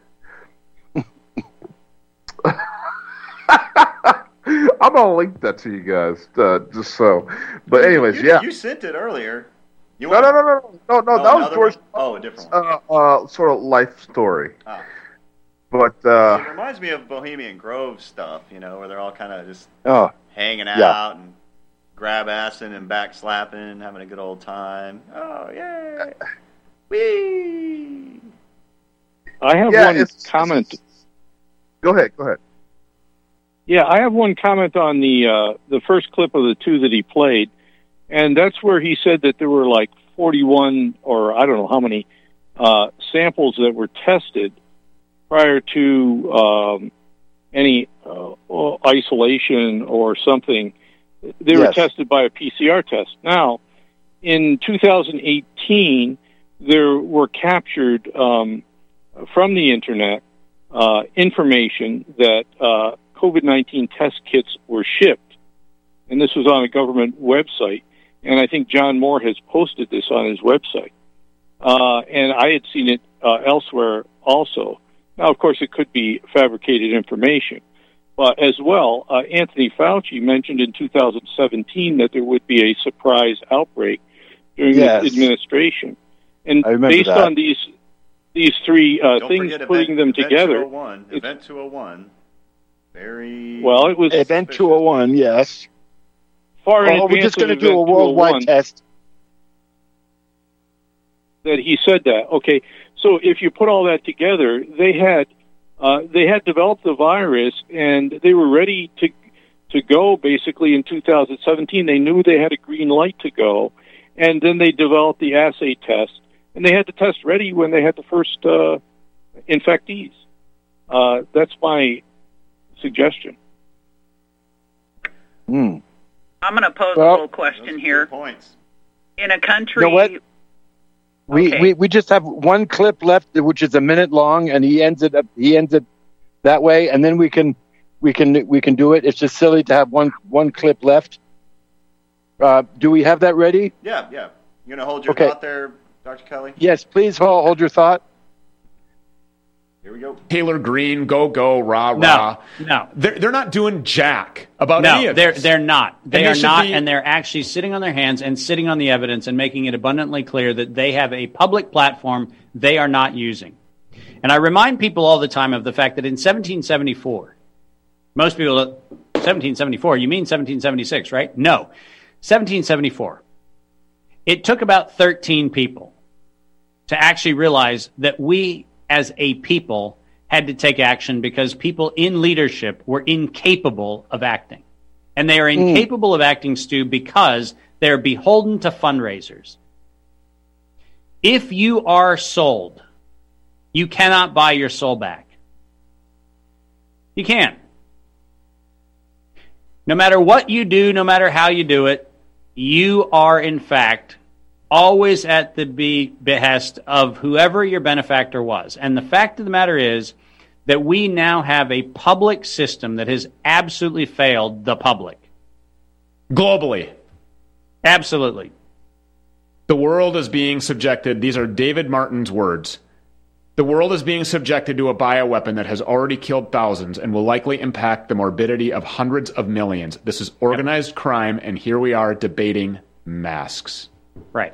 I'm gonna link that to you guys, uh, just so. But anyways, you, yeah. You sent it earlier. You No, no, no, no, no, no. Oh, that was another George. one? Oh, a different one. Uh, uh, sort of life story. Ah. But uh, It reminds me of Bohemian Grove stuff, you know, where they're all kind of just Oh, hanging Yeah. out and grab assing and backslapping, having a good old time. Oh, yay! Whee! I have yeah, one it's, comment. it's- go ahead, go ahead. Yeah, I have one comment on the uh, the first clip of the two that he played, and that's where he said that there were like forty-one or I don't know how many uh, samples that were tested prior to um, any uh, isolation or something. They were Yes. tested by a P C R test. Now, in two thousand eighteen, there were captured um, from the internet uh, information that uh, COVID nineteen test kits were shipped. And this was on a government website. And I think John Moore has posted this on his website. Uh, and I had seen it uh, elsewhere also. Now, of course, it could be fabricated information. But as well, uh, Anthony Fauci mentioned in two thousand seventeen that there would be a surprise outbreak during Yes. his administration. And I remember based that. on these these three uh, Don't things, forget putting event, them event together, two oh one. it's- Event two oh one. Very well, it was Event two oh one, yes. far in Oh, we're advance just going of to do a Event two oh worldwide one test. that he said that. Okay, so if you put all that together, they had uh, they had developed the virus and they were ready to to go basically in two thousand seventeen. They knew they had a green light to go, and then they developed the assay test, and they had the test ready when they had the first uh, infectees. Uh, that's my suggestion. Hmm. I'm going to pose Well- a little Those question are here. good points. In a country, You know what? We, Okay. we we just have one clip left, which is a minute long, and he ends it up. He ends it that way, and then we can we can we can do it. It's just silly to have one one clip left. Uh, do we have that ready? Yeah, yeah. You gonna hold your Okay. thought there, Doctor Kelly? Yes, please hold, hold your thought. Here we go. Taylor Green, go, go, rah, No, rah. no. They're, they're not doing jack about any No, of they're this. they're not. They And they are should not, be- and they're actually sitting on their hands and sitting on the evidence and making it abundantly clear that they have a public platform they are not using. And I remind people all the time of the fact that in seventeen seventy-four, most people, seventeen seventy-four, you mean seventeen seventy-six, right? No, seventeen seventy-four. It took about thirteen people to actually realize that we as a people had to take action because people in leadership were incapable of acting. And they are incapable of acting, Stu, because they're beholden to fundraisers. If you are sold, you cannot buy your soul back. You can't. No matter what you do, no matter how you do it, you are, in fact, always at the be- behest of whoever your benefactor was. And the fact of the matter is that we now have a public system that has absolutely failed the public. Globally. Absolutely. The world is being subjected, these are David Martin's words. The world is being subjected to a bioweapon that has already killed thousands and will likely impact the morbidity of hundreds of millions. This is organized crime, and here we are debating masks. Right.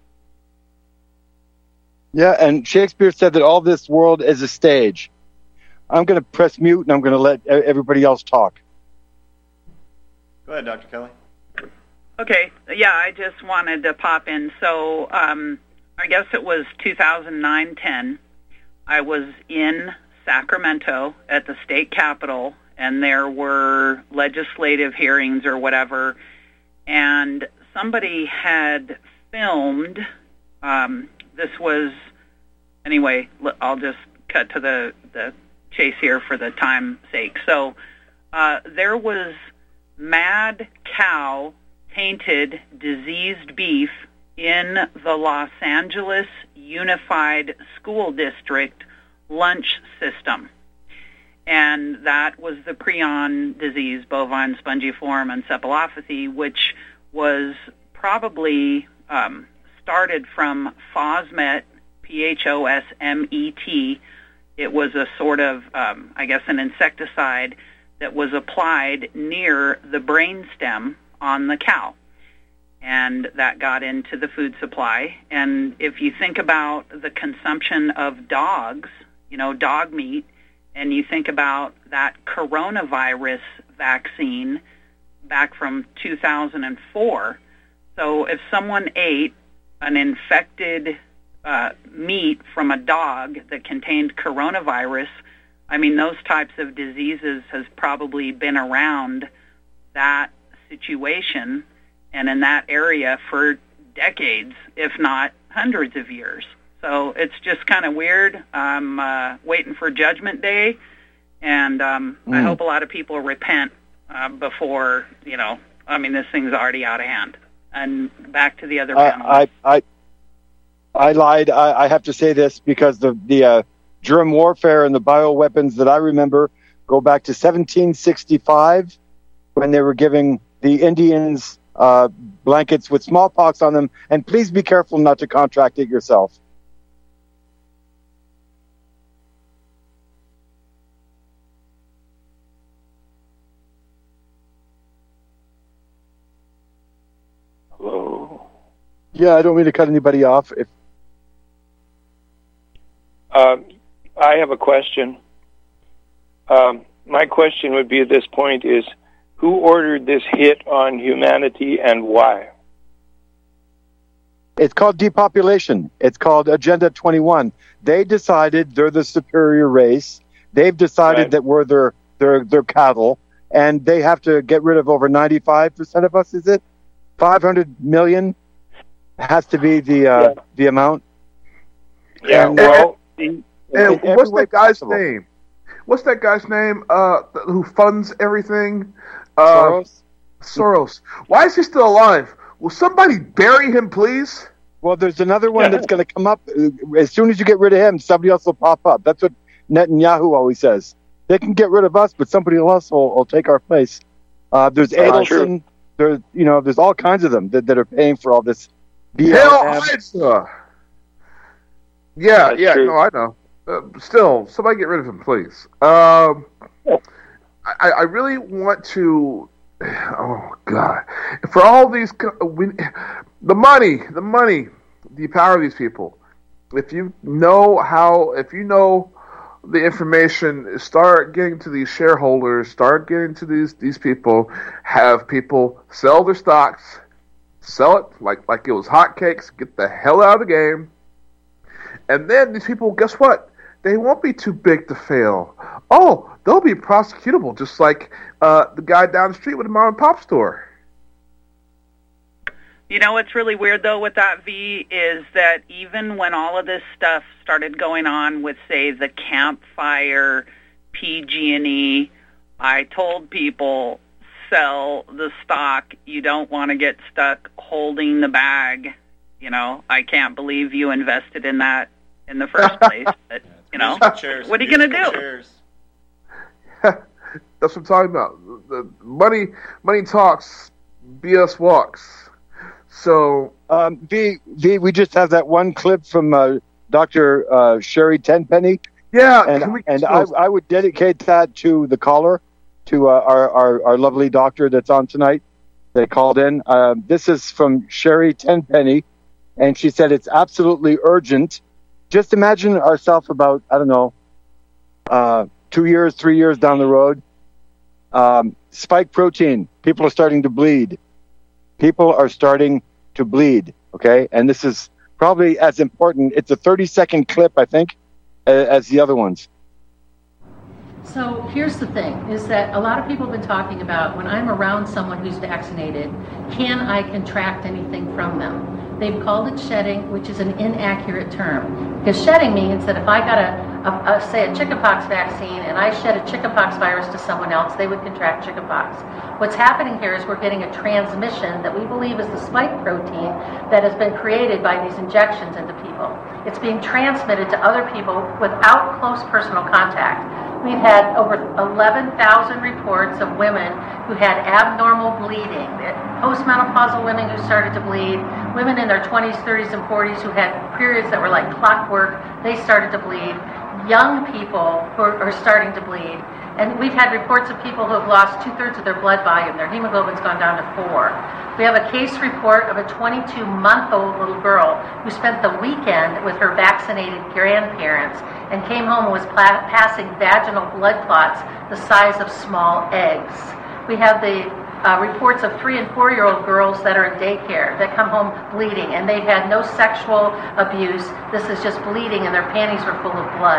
Yeah, and Shakespeare said that all this world is a stage. I'm going to press mute, and I'm going to let e- everybody else talk. Go ahead, Doctor Kelly. Okay, yeah, I just wanted to pop in. So um, I guess it was two thousand nine ten. I was in Sacramento at the state capitol, and there were legislative hearings or whatever, and somebody had filmed, um, this was, anyway, l- I'll just cut to the, the chase here for the time's sake. So uh, there was mad cow tainted diseased beef in the Los Angeles Unified School District lunch system. And that was the prion disease, bovine spongiform encephalopathy, which was probably um, started from Phosmet, P H O S M E T. It was a sort of, um, I guess, an insecticide that was applied near the brainstem on the cow. And that got into the food supply. And if you think about the consumption of dogs, you know, dog meat, and you think about that coronavirus vaccine back from two thousand four, so if someone ate an infected uh, meat from a dog that contained coronavirus, I mean, those types of diseases has probably been around that situation and in that area for decades, if not hundreds of years. So it's just kind of weird. I'm uh, waiting for Judgment Day, and um, mm. I hope a lot of people repent uh, before, you know, I mean, this thing's already out of hand. And back to the other panel. I, I, I, I lied. I, I have to say this because the, the uh, germ warfare and the bioweapons that I remember go back to seventeen sixty-five when they were giving the Indians uh, blankets with smallpox on them. And please be careful not to contract it yourself. Hello. Yeah, I don't mean to cut anybody off. If um, I have a question. Um, my question would be at this point is, who ordered this hit on humanity and why? It's called depopulation. It's called Agenda twenty-one. They decided they're the superior race. They've decided Right. that we're their, their, their cattle, and they have to get rid of over ninety-five percent of us, is it? five hundred million has to be the uh, Yeah. the amount. Yeah, And- well, And in what's every way that guy's possible. name? What's that guy's name? Uh, th- who funds everything? Uh, Soros? Soros. Why is he still alive? Will somebody bury him, please? Well, there's another one that's going to come up. As soon as you get rid of him, somebody else will pop up. That's what Netanyahu always says. They can get rid of us, but somebody else will, will take our place. Uh, there's That's Adelson. There's, you know, there's all kinds of them that, that are paying for all this. B L Hell, M. Hydra. Yeah, That's yeah, true. no, I know. Uh, still, somebody get rid of him, please. Um, I, I really want to. Oh God! For all these, co- we, the money, the money, the power of these people. If you know how, if you know the information, start getting to these shareholders, start getting to these these people, have people sell their stocks, sell it like like it was hotcakes, get the hell out of the game, and then these people, guess what? They won't be too big to fail. Oh, they'll be prosecutable, just like uh, the guy down the street with a mom and pop store. You know what's really weird, though, with that, V, is that even when all of this stuff started going on with, say, the Campfire, P G and E, I told people, sell the stock. You don't want to get stuck holding the bag. You know, I can't believe you invested in that in the first place. But, you know, Chairs, what are you going to musical do? chairs. That's what I'm talking about. The money, money talks, B S walks. So Um, V, V, we just have that one clip from uh, Doctor Uh, Sherry Tenpenny, yeah, and can we, and I, I would dedicate that to the caller, to uh, our, our our lovely doctor that's on tonight. They called in. Um, this is from Sherry Tenpenny, and she said it's absolutely urgent. Just imagine ourselves about I don't know, uh, two years, three years down the road. Um, spike protein. People are starting to bleed. People are starting to bleed, okay? And this is probably as important. It's a thirty-second clip, I think, as the other ones. So here's the thing, is that a lot of people have been talking about when I'm around someone who's vaccinated, can I contract anything from them? They've called it shedding, which is an inaccurate term. Because shedding means that if I got a, a, a say a chickenpox vaccine and I shed a chickenpox virus to someone else, they would contract chickenpox. What's happening here is we're getting a transmission that we believe is the spike protein that has been created by these injections into people. It's being transmitted to other people without close personal contact. We've had over eleven thousand reports of women who had abnormal bleeding, postmenopausal women who started to bleed, women in their twenties, thirties, and forties who had periods that were like clockwork, they started to bleed, young people who are, are starting to bleed. And we've had reports of people who have lost two-thirds of their blood volume. Their hemoglobin's gone down to four. We have a case report of a twenty-two-month-old little girl who spent the weekend with her vaccinated grandparents and came home and was pla- passing vaginal blood clots the size of small eggs. We have the uh, reports of three and four-year-old girls that are in daycare that come home bleeding, and they've had no sexual abuse. This is just bleeding, and their panties were full of blood.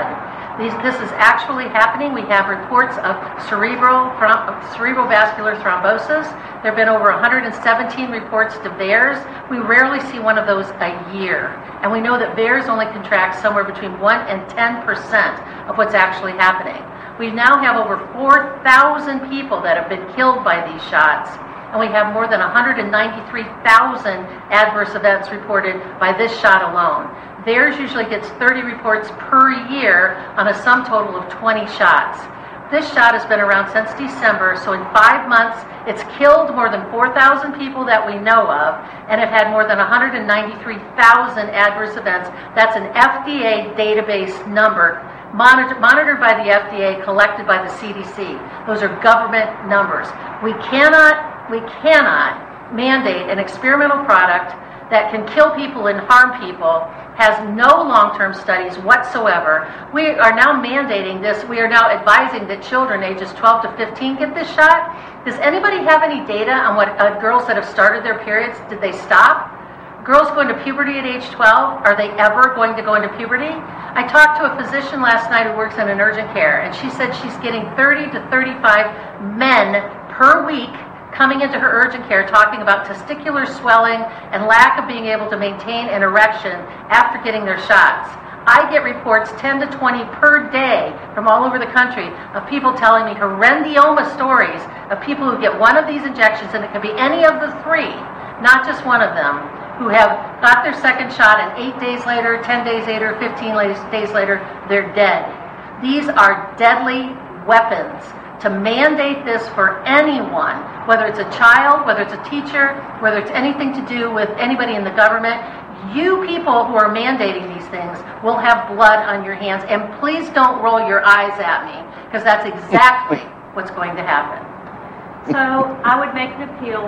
These, this is actually happening. We have reports of cerebral throm- cerebrovascular thrombosis. There have been over one hundred seventeen reports to V A E R S. We rarely see one of those a year. And we know that V A E R S only contracts somewhere between one and ten percent of what's actually happening. We now have over four thousand people that have been killed by these shots. And we have more than one hundred ninety-three thousand adverse events reported by this shot alone. V A E R S usually gets thirty reports per year on a sum total of twenty shots. This shot has been around since December, so in five months, it's killed more than four thousand people that we know of, and it had more than one hundred ninety-three thousand adverse events. That's an F D A database number, monitor, monitored by the F D A, collected by the C D C. Those are government numbers. We cannot, we cannot mandate an experimental product that can kill people and harm people, has no long-term studies whatsoever. We are now mandating this. We are now advising that children ages twelve to fifteen get this shot. Does anybody have any data on what uh, girls that have started their periods, did they stop? Girls going to puberty at age twelve, are they ever going to go into puberty? I talked to a physician last night who works in an urgent care, and she said she's getting thirty to thirty-five men per week coming into her urgent care talking about testicular swelling and lack of being able to maintain an erection after getting their shots. I get reports ten to twenty per day from all over the country of people telling me horrendioma stories of people who get one of these injections, and it could be any of the three, not just one of them, who have got their second shot, and eight days later, ten days later, fifteen days later, they're dead. These are deadly weapons. To mandate this for anyone, whether it's a child, whether it's a teacher, whether it's anything to do with anybody in the government, you people who are mandating these things will have blood on your hands. And please don't roll your eyes at me, because that's exactly what's going to happen. So I would make an appeal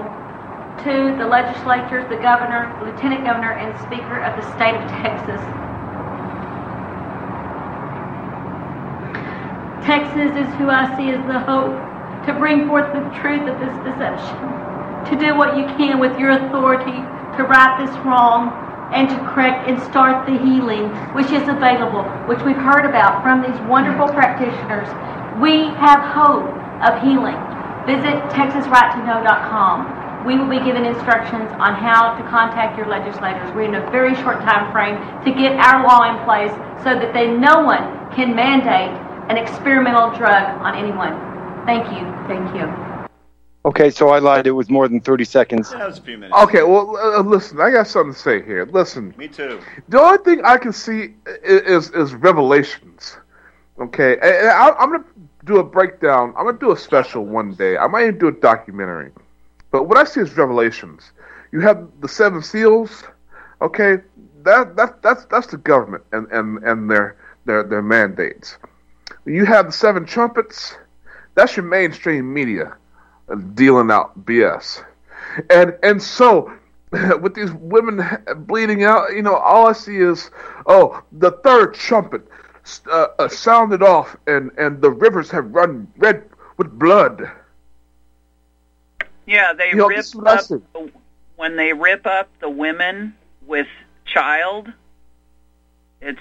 to the legislatures, the governor, the lieutenant governor, and speaker of the state of Texas. Texas is who I see as the hope to bring forth the truth of this deception, to do what you can with your authority to right this wrong and to correct and start the healing which is available, which we've heard about from these wonderful practitioners. We have hope of healing. Visit texas right to know dot com. We will be given instructions on how to contact your legislators. We're in a very short time frame to get our law in place so that they, no one can mandate an experimental drug on anyone. Thank you. Thank you. Okay, so I lied. It was more than thirty seconds. That was a few minutes. Okay, well, uh, listen, I got something to say here. Listen. Me too. The only thing I can see is is, is Revelations. Okay, and, and I, I'm going to do a breakdown. I'm going to do a special one day. I might even do a documentary. But what I see is Revelations. You have the seven seals. Okay, that that that's that's the government and, and, and their their their mandates. You have the seven trumpets. That's your mainstream media dealing out B S. And and so, with these women bleeding out, you know, all I see is, oh, the third trumpet uh, uh, sounded off, and, and the rivers have run red with blood. Yeah, they you know, rip up the, when they rip up the women with child. It's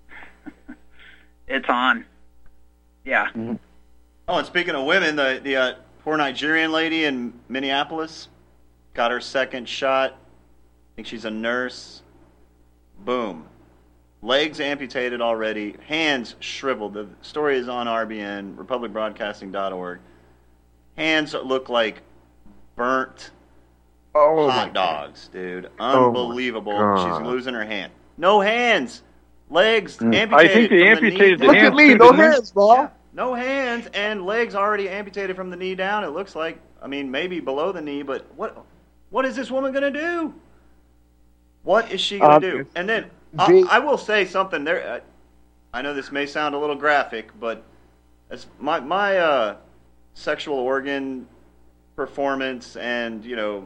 it's on. Yeah. Mm-hmm. Oh, and speaking of women, the the uh, poor Nigerian lady in Minneapolis got her second shot. I think she's a nurse. Boom. Legs amputated already. Hands shriveled. The story is on R B N, republic broadcasting dot org. Hands look like burnt oh hot dogs, dude. Unbelievable. Oh She's losing her hand. No hands. Legs mm. amputated. I think they amputated the, the Look hands. Look at me, no hands, bro. Yeah. No hands and legs already amputated from the knee down. It looks like, I mean, maybe below the knee, but what what is this woman going to do? What is she going um, to do? And then I, I will say something there. I know this may sound a little graphic, but as my my uh, sexual organ performance and, you know,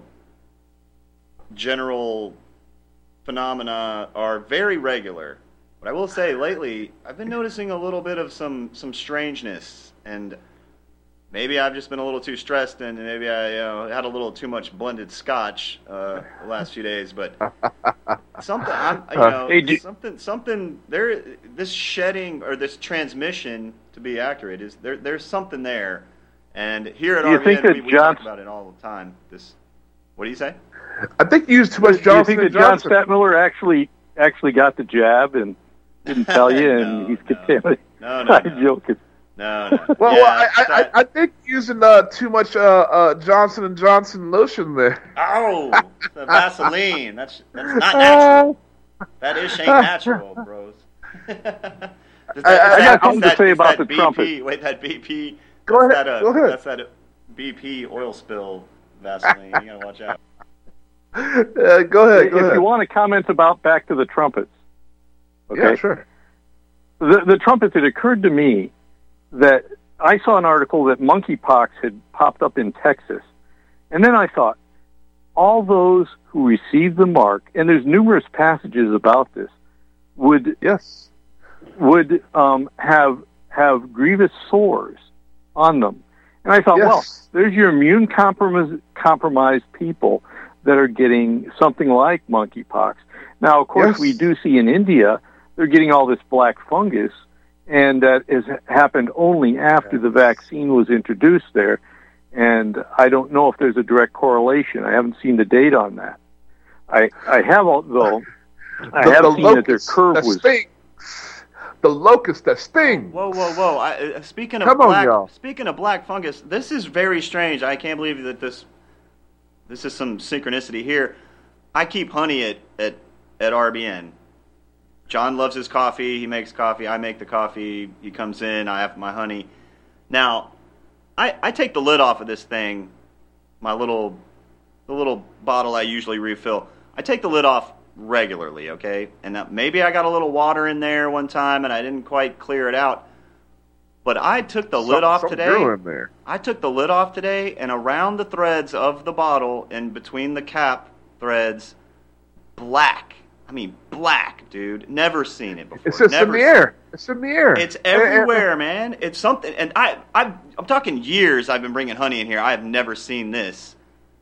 general phenomena are very regular. But I will say, lately, I've been noticing a little bit of some, some strangeness, and maybe I've just been a little too stressed, and maybe I you know, had a little too much blended scotch uh, the last few days, but something, I'm, you know, Hey, do- something, something. There, this shedding or this transmission, to be accurate, is there. There's something there, and here at Do you R B N, think that we, we John- talk about it all the time. This, what do you say? I think you used too much Do you Johnson think and that John Johnson. Stadtmiller actually actually got the jab and didn't tell you, and No, he's no. contaminated? No, no, I'm no. joking. No, no. Well, yeah, well I, I, that- I, I think using uh, too much uh, uh, Johnson and Johnson lotion there. Oh, the Vaseline. That's that's not natural. That ish ain't natural, bros. Does that- I- is I that- got is something to that- say is about that the B P, trumpet. Wait, that B P. Go that's ahead, That, uh, go ahead. That's that B P oil spill Vaseline. You gotta watch out. Uh, go ahead. Go if ahead. you want to comment about back to the trumpets, okay? Yeah, sure. The, the trumpets, it occurred to me that I saw an article that monkeypox had popped up in Texas. And then I thought, all those who received the mark, and there's numerous passages about this, would Yes. would um, have have grievous sores on them. And I thought, Yes. well, there's your immune compromised, compromised people that are getting something like monkeypox. Now, of course, Yes. we do see in India, they're getting all this black fungus, and that has happened only after the vaccine was introduced there. And I don't know if there's a direct correlation. I haven't seen the data on that. I I have, al- though, I The- have the seen that their locust curve that was... stings. The locust that stings. Whoa, whoa, whoa! I, uh, speaking of Come on, black, y'all. speaking of black fungus, this is very strange. I can't believe that this, this is some synchronicity here. I keep honey at at at R B N. John loves his coffee. He makes coffee. I make the coffee. He comes in. I have my honey. Now, I I take the lid off of this thing, my little, the little bottle I usually refill. I take the lid off regularly, okay? And that maybe I got a little water in there one time and I didn't quite clear it out. But I took the lid Some- off some today. girl in there. I took the lid off today, and around the threads of the bottle and between the cap threads, black. I mean, black, dude. Never seen it before. It's just Never in the air. It's in the air. It's everywhere, man. It's something, and I, I, I'm talking years. I've been bringing honey in here. I have never seen this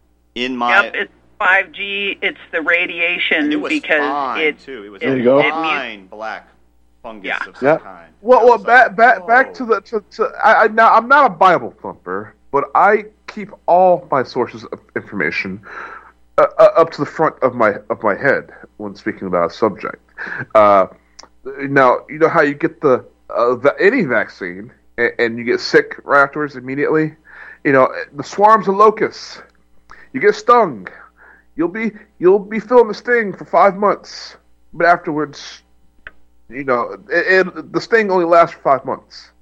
in my. Yep, it's five G. It's the radiation It was because fine it too. It was it- a you go. it fine black fungus Yeah. of some Yeah. kind. Well, I well, was back, like, back, back to whoa. the to, to I, I now I'm not a Bible thumper, but I keep all my sources of information uh, uh, up to the front of my of my head when speaking about a subject. Uh, now you know how you get the, uh, the any vaccine and, and you get sick right afterwards immediately. You know the swarms of locusts. You get stung. You'll be you'll be feeling the sting for five months, but afterwards. You know, it, it, the sting only lasts for five months.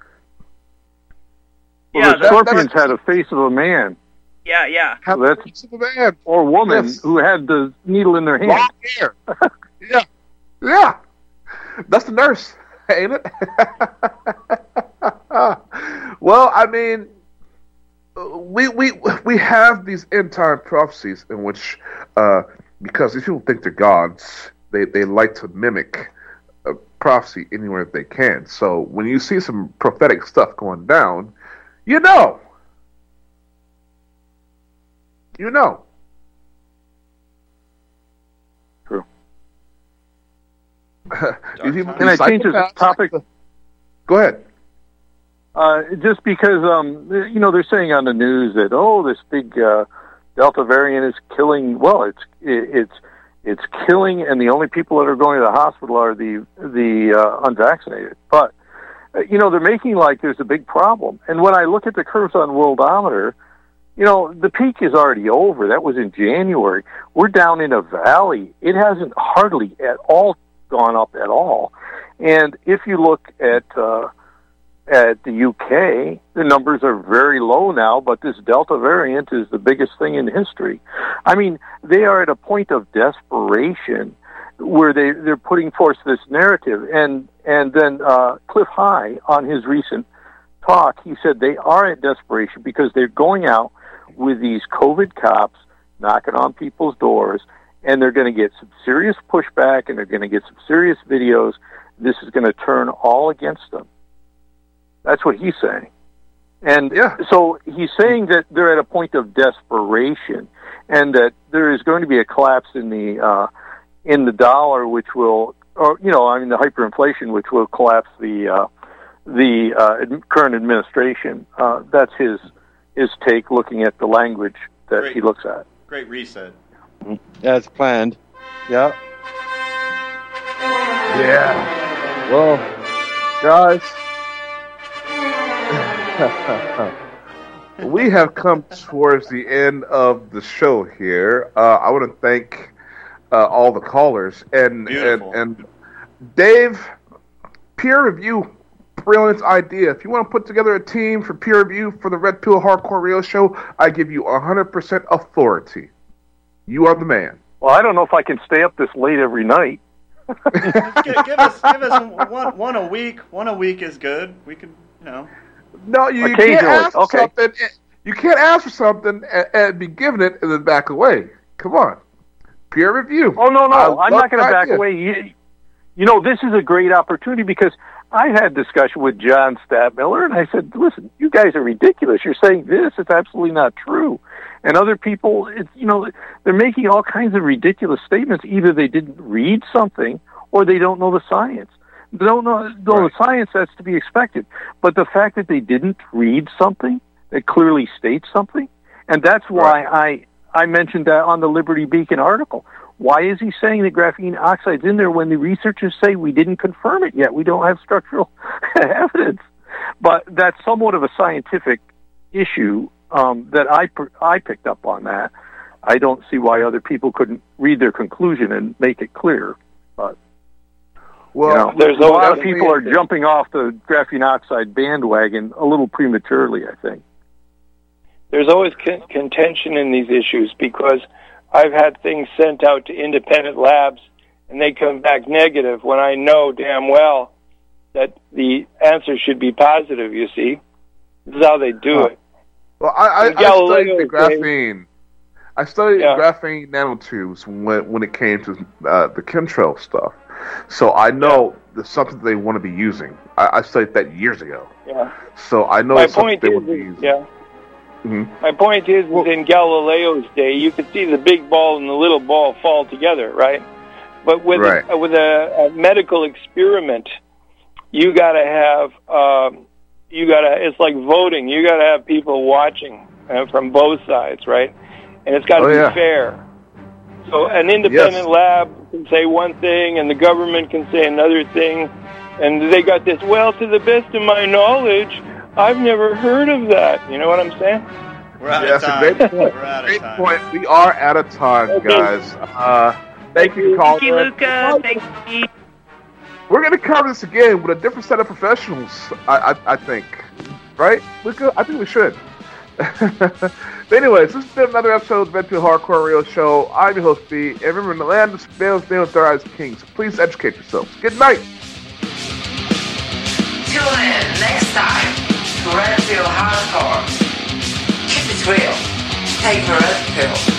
Well, Yeah, the that- scorpions that's- had a face of a man yeah, yeah. Have So that's- the face of a man. or woman Yes. who had the needle in their hand. Long hair. Yeah, yeah. That's the nurse, ain't it? Well, I mean, we we we have these end time prophecies in which, uh, because these people think they're gods, they they like to mimic a prophecy anywhere they can. So when you see some prophetic stuff going down, you know, you know. True. These people Can I change the psychopaths. topic? Go ahead. Uh, just because, um, you know, they're saying on the news that, oh, this big uh, Delta variant is killing. Well, it's it, it's it's killing, and the only people that are going to the hospital are the the uh, unvaccinated. But uh, you know, they're making like there's a big problem. And when I look at the curves on Worldometer, you know, the peak is already over. That was in January. We're down in a valley. It hasn't hardly at all gone up at all. And if you look at uh, at the U K, the numbers are very low now, but this Delta variant is the biggest thing in history. I mean, they are at a point of desperation where they, they're putting forth this narrative. And, and then uh, Cliff High, on his recent talk, he said they are at desperation because they're going out with these COVID cops knocking on people's doors, and they're going to get some serious pushback, and they're going to get some serious videos. This is going to turn all against them. That's what he's saying. And Yeah. so he's saying that they're at a point of desperation and that there is going to be a collapse in the uh, in the dollar, which will, or you know, I mean, the hyperinflation, which will collapse the uh, the uh, current administration. Uh, that's his his take, looking at the language that Great. he looks at. Great reset. As planned. Yeah. Yeah. Well, guys, we have come towards the end of the show here. Uh, I want to thank uh, all the callers and, and Beautiful. and Dave. Peer review, brilliant idea. If you want to put together a team for peer review for the Red Pill Hardcore Radio Show, I give you one hundred percent authority. You are the man. Well, I don't know if I can stay up this late every night. give, give us, give us one, one a week. One a week is good. We could, you know. No, you, you can't Occasionally, ask for okay. something. You can't ask for something and, and be given it and then back away. Come on, peer review. Oh no, no, I I'm love not going to the back idea. away. You, you know, this is a great opportunity because I had discussion with John Stadtmiller, and I said, "Listen, you guys are ridiculous. You're saying this; it's absolutely not true." And other people, it's, you know, they're making all kinds of ridiculous statements. Either they didn't read something, or they don't know the science. They don't know, know Right. the science. That's to be expected. But the fact that they didn't read something that clearly states something, and that's why I I mentioned that on the Liberty Beacon article. Why is he saying that graphene oxide's in there when the researchers say we didn't confirm it yet? We don't have structural evidence. But that's somewhat of a scientific issue um, that I per- I picked up on that. I don't see why other people couldn't read their conclusion and make it clear. But Well, you know, there's a lot always- of people are jumping off the graphene oxide bandwagon a little prematurely, I think. There's always con- contention in these issues because I've had things sent out to independent labs and they come back negative when I know damn well that the answer should be positive, you see. This is how they do it. Well, I, I, In I Galileo studied the days- graphene. I studied Yeah. graphene nanotubes when when it came to uh, the chemtrail stuff. So I know there's something they want to be using. I, I studied that years ago. Yeah. So I know My it's something point they is, want to be is using. yeah. Mhm. My point is, is in Galileo's day, you could see the big ball and the little ball fall together, right? But with Right. a, with a, a medical experiment, you got to have um, you got to. It's like voting. You got to have people watching uh, from both sides, right? And it's got to Oh, be yeah. fair. So an independent Yes. lab can say one thing, and the government can say another thing, and they got this. Well, to the best of my knowledge, I've never heard of that. You know what I'm saying? We're out Yeah, of that's a time. great point. We're out of Great time. point. We are out of time, Okay. guys. Uh, thank you, for Thank you, calling. Luca. Thank you. We're going to cover this again with a different set of professionals, I, I, I think. Right, Luca? I think we should. But anyways, this has been another episode of the Red Pill Hardcore Radio Show. I'm your host, B. And remember, in the land of males, males, their eyes, kings. Please educate yourselves. Good night. Tune in next time to Red Pill Hardcore. Keep it real. Take the red pill.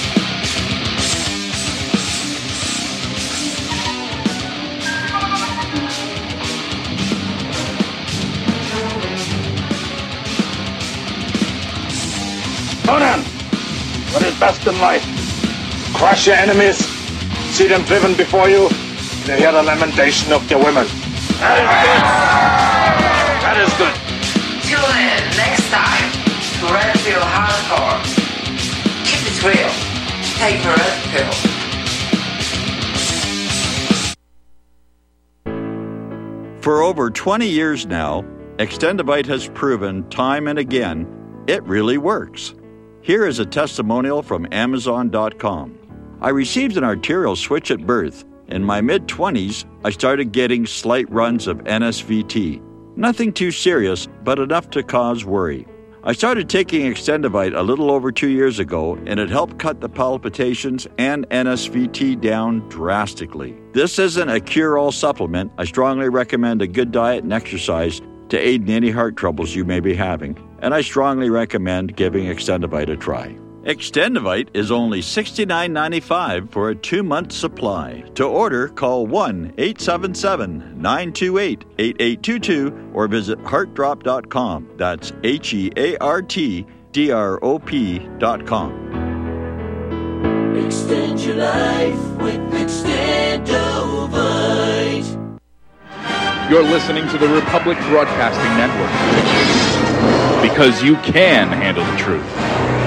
Conan, what is best in life? Crush your enemies, see them driven before you, and hear the lamentation of their women. That is good. Tune in next time to Red Pill Hardcore. Keep it real. Take the red pill. For over twenty years now, Extendivite has proven time and again it really works. Here is a testimonial from Amazon dot com. I received an arterial switch at birth. In my mid-twenties, I started getting slight runs of N S V T. Nothing too serious, but enough to cause worry. I started taking Extendivite a little over two years ago, and it helped cut the palpitations and N S V T down drastically. This isn't a cure-all supplement. I strongly recommend a good diet and exercise to aid in any heart troubles you may be having, and I strongly recommend giving Extendivite a try. Extendivite is only sixty-nine ninety-five for a two-month supply. To order, call one eight seven seven, nine two eight, eight eight two two or visit heart drop dot com. That's H E A R T D R O P dot com. Extend Change your life with Extendovite. You're listening to the Republic Broadcasting Network. Because you can handle the truth.